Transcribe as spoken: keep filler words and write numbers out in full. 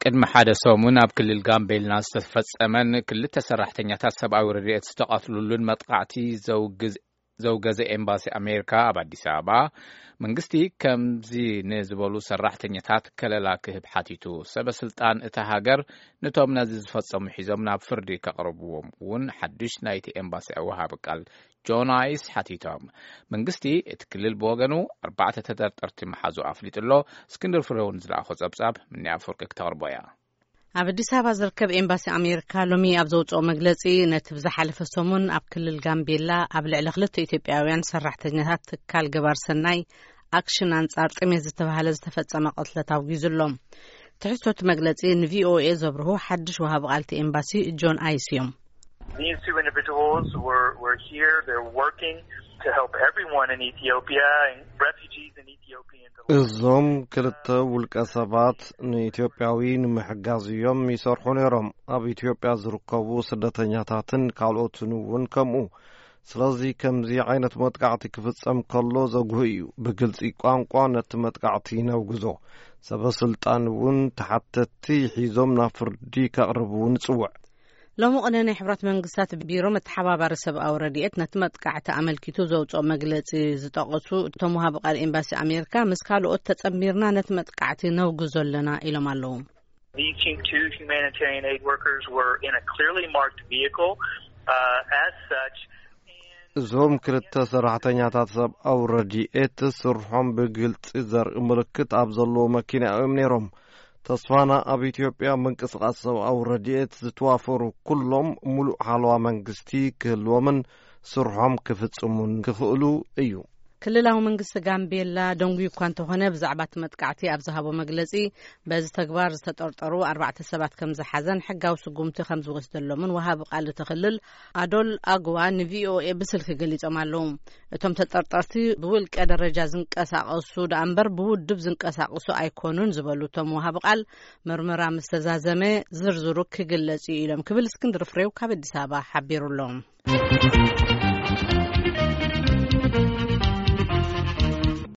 ቅድመ ሓደ ሰሙን ኣብ ክልል ጋምቤላ ዝተፈጸመን ክልተ ሰራሕተኛታት ሰብኣዊ ረድኤት ዝተቐትሉሉን መጥቃዕቲ ዘውገዘ ኤምባሲ ኣሜሪካ ኣብ አዲስ አበባ መንግስቲ ከምዚ ንዝበሉ ሰራሕተኛታት ከለላ ክህብ ሓቲቱ ሰበስልጣን እታ ሃገር ነቶም ነዚ ዝፈጸሙ ሒዞም ናብ ፍርዲ ከቕርብዎም እውን ሓድሽ ናይቲ ኤምባሲ ወሃብ ቃል ጆን አይስ ሓቲቶም መንግስቲ እቲ ክልል ብወገኑ ኣርባዕተ ተጠርጠርቲ መሓዙ ኣፍሊጡሎ እስክንድር ፍሬውን ዝለኣኾ ጸብጻብ ምን ኣፍሪካ ክተቕርቦያ ኣብ አዲስ አበባ ዝርከብ ኤምባሲ ኣሜሪካ ሎሚ ኣብ ዘውጽኦ መግለጺ ነቲ ዝሓለፈ ሰሙን ኣብ ክልል ጋምቤላ ኣብ ልዕሊ ክልተ ኢትዮጵያውያን ሰራሕተኛታት ትካል ገባር ሰናይ ኣክሽን አንጻር ጥሜት ዝተባሃለ ዝተፈጸመ ቅትለት ኣውጊዙሎም ትሕዝቶት መግለጺ ንቪኦኤ ዘብርሁ ሓድሽ ወሃብ ቃልቲ ኤምባሲ ጆን አይስ እዮም These two individuals were were here. They're working to help everyone in Ethiopia and refugees in Ethiopia. እዞም ክልተ ውልቀ ሰባት ንኢትዮጵያዊ ንምሕጋዝ እዮም ይሰርሑ ነይሮም ኣብ ኢትዮጵያ ዝርከቡ ስደተኛታትን ካልኦትን እውን ከምኡ ስለዚ ከምዚ ዓይነት መጥቃዕቲ ክፍጸም ከሎ ዘጉህ እዩ ብግልጺ ቋንቋ ነቲ መጥቃዕቲ ነውግዞ ሰበስልጣን እውን ተሓተቲ ሒዞም ናብ ፍርዲ ከቕርቡ ንጽውዕ ሎሚ ቅነና ሕብረት መንግስታት ቢሮ መተሓባባሪ ሰብኣዊ ረድኤት ነቲ መጥቃዕቲ ኣመልኪቱ ዘውጽኦ መግለጺ ዝጠቐሱ እቶም ወሃብ ቃል ኤምባሲ ኣሜሪካ ምስ ካልኦት ተጸሚርና ነቲ መጥቃዕቲ ነውግዞ ኣለና ኢሎም ኣለዉ These two humanitarian aid workers were in a clearly marked vehicle uh, as such እዞም ክልተ ሰራሕተኛታት ሰብኣዊ ረድኤት ስርሖም ብግልጽ ዘርኢ ምልክት ኣብ ዘለዎ መኪና እዮም ነይሮም ተስፋና ኣብ ኢትዮጵያ መንቀሳቐስ ሰብኣዊ ረድኤት ዝተዋፈሩ ኩሎም ሙሉእ ሓለዋ መንግስቲ ክህልዎምን ስርሖም ክፍጽሙን ክኽእሉ እዩ ክልላዊ መንግስቲ ጋምቤላ ደንጉ እኳ እንተኾነ ብዛዕባ እቲ መጥቃዕቲ ኣብ ዝሃቦ መግለጺ በዚ ተግባር ዝተጠርጠሩ ኣርባዕተ ሰባት ከም ዝሓዘን ሕጋዊ ስጉምቲ ከም ዝወስደሎምን ወሃብ ቃል ተኽልል ኣዶል ኣግዋ ንቪኦኤ ብስልኪ ገሊጾም ኣለዉ እቶም ተጠርጠርቲ ብውልቀ ደረጃ ዝንቀሳቐሱ ዳ እምበር ብውድብ ዝንቀሳቐሱ ኣይኮኑን ዝበሉ እቶም ወሃብ ቃል ምርመራ ምስ ተዛዘመ ዝርዝሩ ክግለጽ ኢሎም ክብል እስክንድር ፍሬው ካብ አዲስ አበባ ሓቢሩሎም